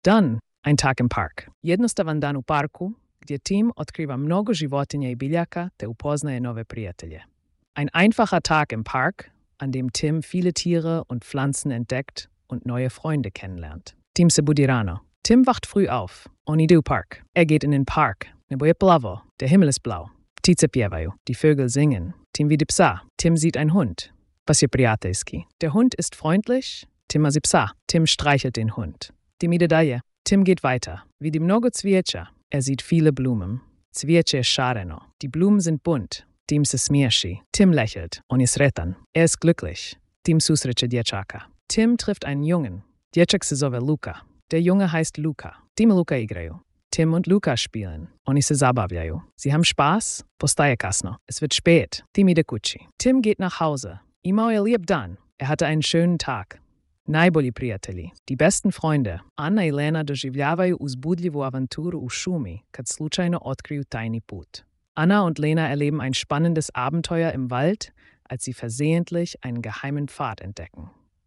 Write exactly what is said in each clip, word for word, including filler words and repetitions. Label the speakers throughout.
Speaker 1: Dan, ein Tag im park. Jednostavan dan u parku, gdje Tim otkriva mnogo životinja i biljaka te upoznaje nove prijatelje. Ein einfacher Tag im Park, an dem Tim viele Tiere und Pflanzen entdeckt und neue Freunde kennenlernt. Tim se budi rano. Tim wacht früh auf. On ide u park. Er geht in den Park. Nebo je plavo. Der Himmel ist blau. Ptice pjevaju. Die Vögel singen. Tim vidi psa. Tim sieht einen Hund. Was je prijateljski. Der Hund ist freundlich. Tim mazi psa. Tim streichelt den Hund. Tim ide dalje. Tim geht weiter. Vidi mnogo cvijeća. Er sieht viele Blumen. Cvijeće je šareno. Die Blumen sind bunt. Tim se smiješi. Tim lächelt. On je sretan. Er ist glücklich. Tim susreće dječaka. Tim trifft einen Jungen. Dječak se zove Luka. Der Junge heißt Luka. Tim i Luka igraju. Tim und Luka spielen. Oni se zabavljaju. Sie haben Spaß. Postaje kasno. Es wird spät. Tim ide kući. Tim geht nach Hause. Imao je lijep dan. Er hatte einen schönen Tag. Najbolji prijatelji, die besten Freunde, Anna i Lena doživljavaju uzbudljivu avanturu u šumi, kad slučajno otkriju tajni put. Anna und Lena erleben ein spannendes Abenteuer im Wald, als sie versehentlich einen geheimen Pfad entdecken.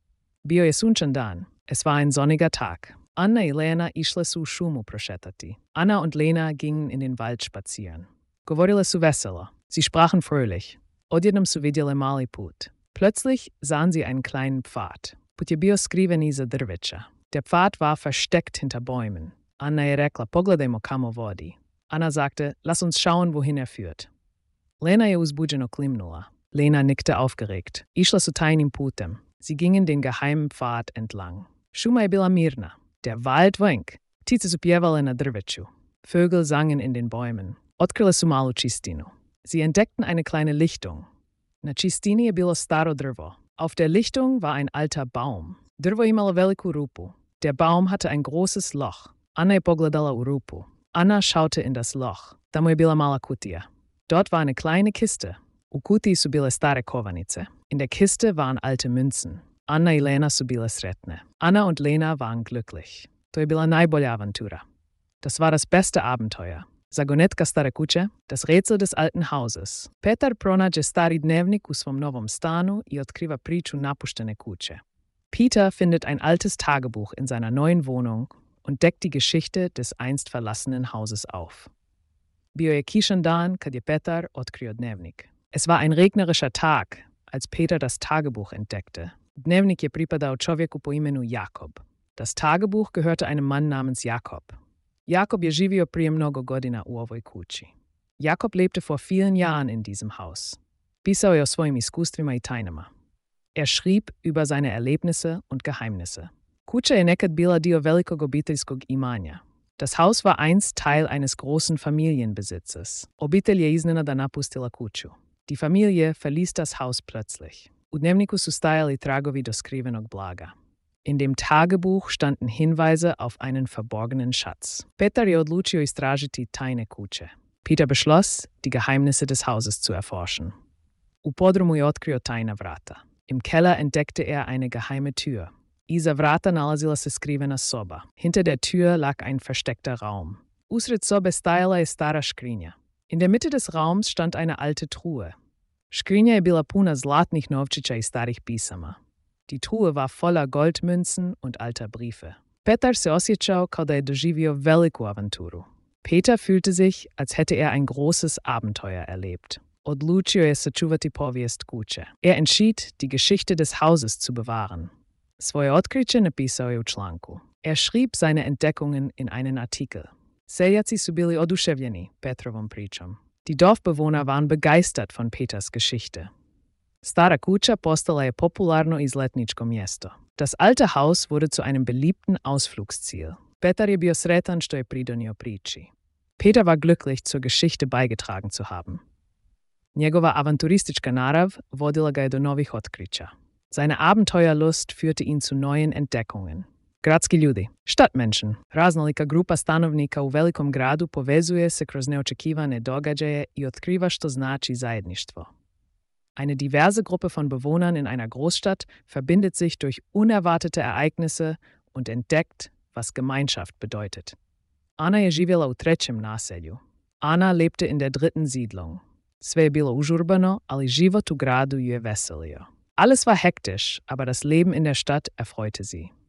Speaker 1: Bio je sunčan dan. Es war ein sonniger Tag. Anna i Lena išle su u šumu prošetati. Anna und Lena gingen in den Wald spazieren. Govorile su veselo. Sie sprachen fröhlich. Odjednom su vidjele mali put. Plötzlich sahen sie einen kleinen Pfad. Put je bio skriven iza drveća. Der Pfad war versteckt hinter Bäumen. Anna je rekla, pogledajmo kamo vodi. Anna sagte, lass uns schauen, wohin er führt. Lena je uzbuđeno klimnula. Lena nickte aufgeregt. Išla su tajnim putem. Sie gingen den geheimen Pfad entlang. Šuma je bila mirna. Der Wald wank. Ptice su pjevale na drveću. Vögel sangen in den Bäumen. Otkrile su malu čistinu. Sie entdeckten eine kleine Lichtung. Na čistini je bilo staro drvo. Auf der Lichtung war ein alter Baum. Drvo imalo veliku rupu. Der Baum hatte ein großes Loch. Anna je pogledala u rupu. Anna schaute in das Loch. Tamo je bila mala kutija. Dort war eine kleine Kiste. U kutiji su bile stare kovanice. In der Kiste waren alte Münzen. Anna i Lena su bile sretne. Anna und Lena waren glücklich. To je bila najbolja avantura. Das war das beste Abenteuer. Zagonetka stare kuće, das Rätsel des alten Hauses. Petar pronađe stari dnevnik u svom novom stanu i otkriva priču napuštene kuće. Peter findet ein altes Tagebuch in seiner neuen Wohnung und deckt die Geschichte des einst verlassenen Hauses auf. Bio je kišan dan kad je Petar otkrio dnevnik. Es war ein regnerischer Tag, als Peter das Tagebuch entdeckte. Dnevnik je pripadao čovjeku po imenu Jakob. Das Tagebuch gehörte einem Mann namens Jakob. Jakob je živio prije mnogo godina u ovoj kući. Jakob lebte vor vielen Jahren in diesem Haus. Pisao je o svojim iskustvima i tajnama. Er schrieb über seine Erlebnisse und Geheimnisse. Kuća je nekad bila dio velikog obiteljskog imanja. Das Haus war einst Teil eines großen Familienbesitzes. Obitelj je iznenada napustila kuću. Die Familie verließ das Haus plötzlich. U dnevniku su stajali tragovi do skrivenog blaga. In dem Tagebuch standen Hinweise auf einen verborgenen Schatz. Petar je odlučio istražiti tajne kuće. Peter beschloss, die Geheimnisse des Hauses zu erforschen. U podrumu je otkrio tajna vrata. Im Keller entdeckte er eine geheime Tür. Iza vrata nalazila se skrivena soba. Hinter der Tür lag ein versteckter Raum. Usred sobe stajala je stara škrinja. In der Mitte des Raums stand eine alte Truhe. Škrinja je bila puna zlatnih novčića i starih pisama. Die Truhe war voller Goldmünzen und alter Briefe. Petar se osjećao kao da je doživio veliku avanturu. Peter fühlte sich, als hätte er ein großes Abenteuer erlebt. Odlučio je sačuvati povijest kuće. Er entschied, die Geschichte des Hauses zu bewahren. Svoje otkriće napisao je u članku. Er schrieb seine Entdeckungen in einen Artikel. Seljaci su bili oduševljeni Petrovom pričom. Die Dorfbewohner waren begeistert von Peters Geschichte. Stara kuća postala je popularno izletničko mjesto. Das alte Haus wurde zu einem beliebten Ausflugsziel. Petar je bio sretan što je pridonio priči. Peter war glücklich, zur Geschichte beigetragen zu haben. Njegova avanturistička narav vodila ga je do novih otkrića. Seine Abenteuerlust führte ihn zu neuen Entdeckungen. Gradski ljudi, Stadtmenschen, raznolika grupa stanovnika u velikom gradu povezuje se kroz neočekivane događaje i otkriva što znači zajedništvo. Eine diverse Gruppe von Bewohnern in einer Großstadt verbindet sich durch unerwartete Ereignisse und entdeckt, was Gemeinschaft bedeutet. Anna je živjela u trećem naselju. Anna lebte in der dritten Siedlung. Sve je bilo užurbano, ali život u gradu ju je veselio. Alles war hektisch, aber das Leben in der Stadt erfreute sie.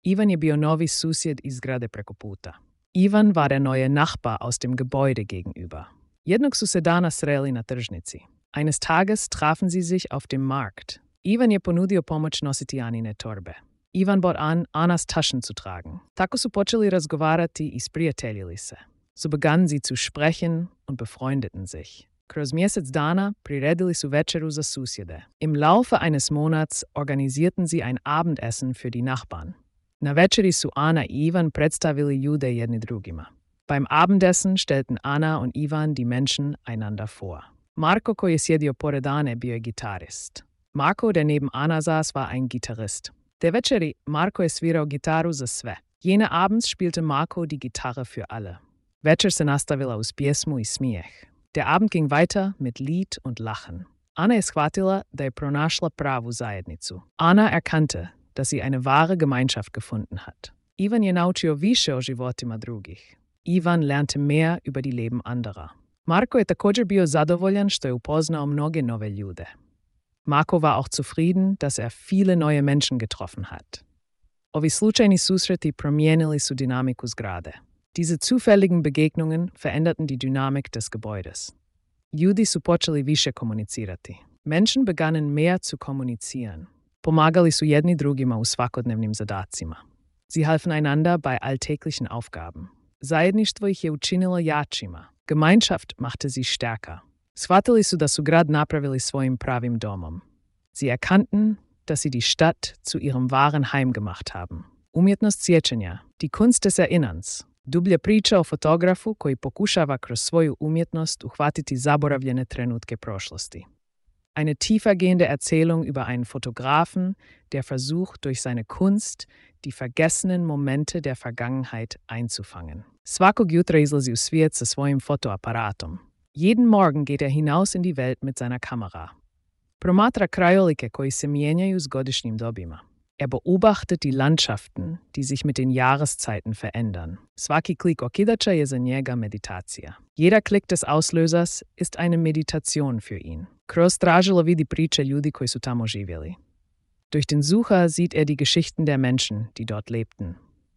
Speaker 1: Ivan je bio novi susjed iz zgrade preko puta. Ivan war der neue Nachbar aus dem Gebäude gegenüber. Jednog su se dana sreli na tržnici. Eines Tages trafen sie sich auf dem Markt. Ivan je ponudio pomoć nositi Anine torbe. Ivan bot an, Anas Taschen zu tragen. Tako su počeli razgovarati i sprijateljili se. So begannen sie zu sprechen und befreundeten sich. Kroz mjesec dana priredili su večeru za susjede. Im Laufe eines Monats organisierten sie ein Abendessen für die Nachbarn. Na večeri su Ana i Ivan predstavili ljude jedni drugima. Beim Abendessen stellten Ana und Ivan die Menschen einander vor. Marko, koji je sjedio pored Ane, bio je gitarist. Marko, der neben Ana saß, war ein Gitarrist. Der večeri Marko je svirao gitaru za sve. Jene abends spielte Marko die Gitarre für alle. Večer se nastavila uz pjesmu i smijeh. Der Abend ging weiter mit Lied und Lachen. Ana je shvatila da je pronašla pravu zajednicu. Ana erkannte, dass sie eine wahre Gemeinschaft gefunden hat. Ivan je naučio više o životima drugih. Ivan lernte mehr über die Leben anderer. Marko je također bio zadovoljan što je upoznao mnoge nove ljude. Marko war auch zufrieden, dass er viele neue Menschen getroffen hat. Ovi slučajni susreti promijenili su dinamiku zgrade. Diese zufälligen Begegnungen veränderten die Dynamik des Gebäudes. Ljudi su počeli više komunicirati. Menschen begannen mehr zu kommunizieren. Pomagali su jedni drugima u svakodnevnim zadacima. Sie halfen einander bei alltäglichen Aufgaben. Zajedništvo ih je učinilo jačima. Gemeinschaft machte sie stärker. Shvatili su da su grad napravili svojim pravim domom. Sie erkannten, dass sie die Stadt zu ihrem wahren Heim gemacht haben. Umjetnost sjećanja, die Kunst des Erinnerns. Dublja priča o fotografu koji pokušava kroz svoju umjetnost uhvatiti zaboravljene trenutke prošlosti. Eine tiefergehende Erzählung über einen Fotografen, der versucht, durch seine Kunst die vergessenen Momente der Vergangenheit einzufangen. Svakog jutra izlazi u svijet sa svojim fotoaparatom. Jeden Morgen geht er hinaus in die Welt mit seiner Kamera. Promatra krajolike koji se mijenjaju s godišnjim dobima. Er beobachtet die Landschaften, die sich mit den Jahreszeiten verändern. Svaki klik okidača je za njega meditacija. Jeder Klick des Auslösers ist eine Meditation für ihn. Kroz tražilo vidi priče ljudi koji su tamo živjeli. Durch den Sucher sieht er die Geschichten der Menschen, die dort lebten.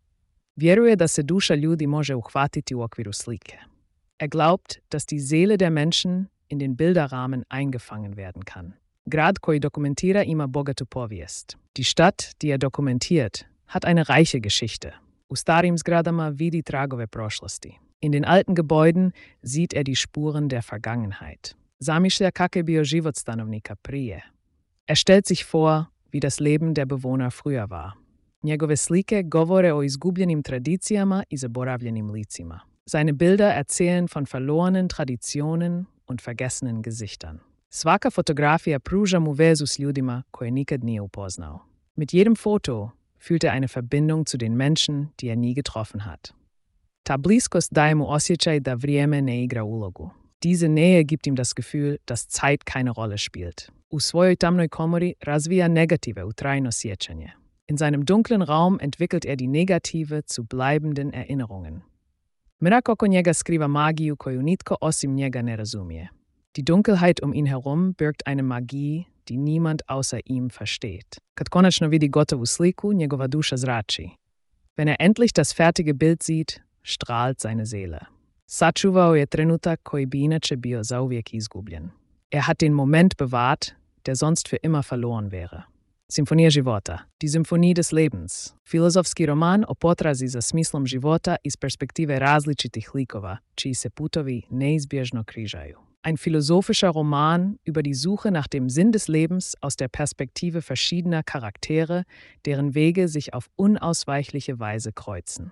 Speaker 1: Vjeruje da se duša ljudi može uhvatiti u okviru slike. Er glaubt, dass die Seele der Menschen in den Bilderrahmen eingefangen werden kann. Grad koji dokumentira ima bogatu povijest. Die Stadt, die er dokumentiert, hat eine reiche Geschichte. U starim zgradama vidi tragove prošlosti. In den alten Gebäuden sieht er die Spuren der Vergangenheit. Zamišlja kak je bio život stanovnika prije. Er stellt sich vor, wie das Leben der Bewohner früher war. Njegove slike govore o izgubljenim tradicijama i zaboravljenim licima. Seine Bilder erzählen von verlorenen Traditionen und vergessenen Gesichtern. Svaka fotografija pruža mu vezu s ljudima koje nikad nije upoznao. Mit jedem Foto fühlt er eine Verbindung zu den Menschen, die er nie getroffen hat. Ta bliskost daje mu osjećaj da vrijeme ne igra ulogu. Diese Nähe gibt ihm das Gefühl, dass Zeit keine Rolle spielt. U svojoj tamnoj komori razvija negative u trajno sjećanje. In seinem dunklen Raum entwickelt er die Negative zu bleibenden Erinnerungen. Mrak oko njega skriva magiju koju nitko osim njega ne razumije. Die Dunkelheit um ihn herum birgt eine Magie, die niemand außer ihm versteht. Kad konačno vidi gotovu sliku, njegova duša zrači. Wenn er endlich das fertige Bild sieht, strahlt seine Seele. Sačuvao je trenutak koji bi inače bio zauvijek izgubljen. Er hat den Moment bewahrt, der sonst für immer verloren wäre. Simfonija života, die Symphonie des Lebens. Filozofski roman o potrazi za smislom života iz perspektive različitih likova, čiji se putovi neizbježno križaju. Ein philosophischer Roman über die Suche nach dem Sinn des Lebens aus der Perspektive verschiedener Charaktere, deren Wege sich auf unausweichliche Weise kreuzen.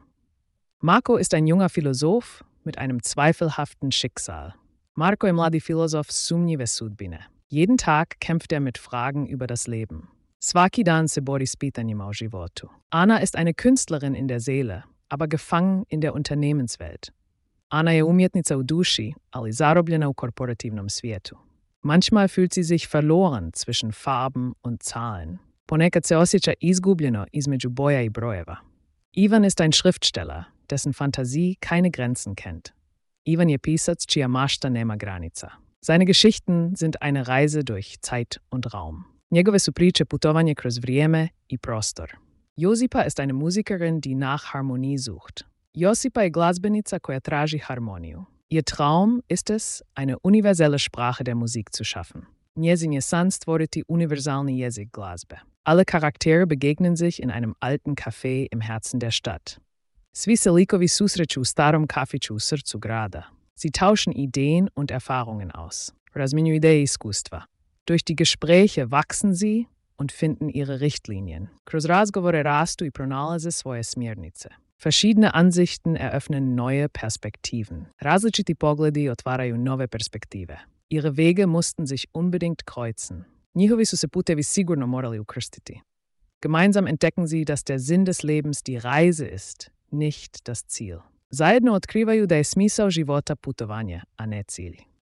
Speaker 1: Marko ist ein junger Philosoph mit einem zweifelhaften Schicksal. Marko je mladi filozof sumnjive sudbine. Jeden Tag kämpft er mit Fragen über das Leben. Svaki dan se bori s pitanjima o životu. Ana ist eine Künstlerin in der Seele, aber gefangen in der Unternehmenswelt. Ana je umjetnica u duši, ali zarobljena u korporativnom svijetu. Manchmal fühlt sie sich verloren zwischen Farben und Zahlen. Ponekad se osjeća izgubljeno između boja i brojeva. Ivan ist ein Schriftsteller, dessen Fantasie keine Grenzen kennt. Ivan je pisac čija mašta nema granica. Seine Geschichten sind eine Reise durch Zeit und Raum. Njegove su priče putovanje kroz vrijeme i prostor. Josipa ist eine Musikerin, die nach Harmonie sucht. Josipa je glazbenica koja traži harmoniju. Ihr Traum ist es, eine universelle Sprache der Musik zu schaffen. Njezin je san stvoriti univerzalni jezik glazbe. Alle Charaktere begegnen sich in einem alten Café im Herzen der Stadt. Svi se likovi susreću u starom kafiću u srcu grada. Sie tauschen Ideen und Erfahrungen aus. Razminju ideje i iskustva. Durch die Gespräche wachsen sie und finden ihre Richtlinien. Kroz razgovore rastu i pronalaze svoje smjernice. Verschiedene Ansichten eröffnen neue Perspektiven. Različiti pogledi otvaraju nove perspektive. Ihre Wege mussten sich unbedingt kreuzen. Njihovi su se putevi sigurno morali ukrstiti. Gemeinsam entdecken sie, dass der Sinn des Lebens die Reise ist, nicht das Ziel. Zajedno otkrivaju da je smisao života putovanje, a ne cilj.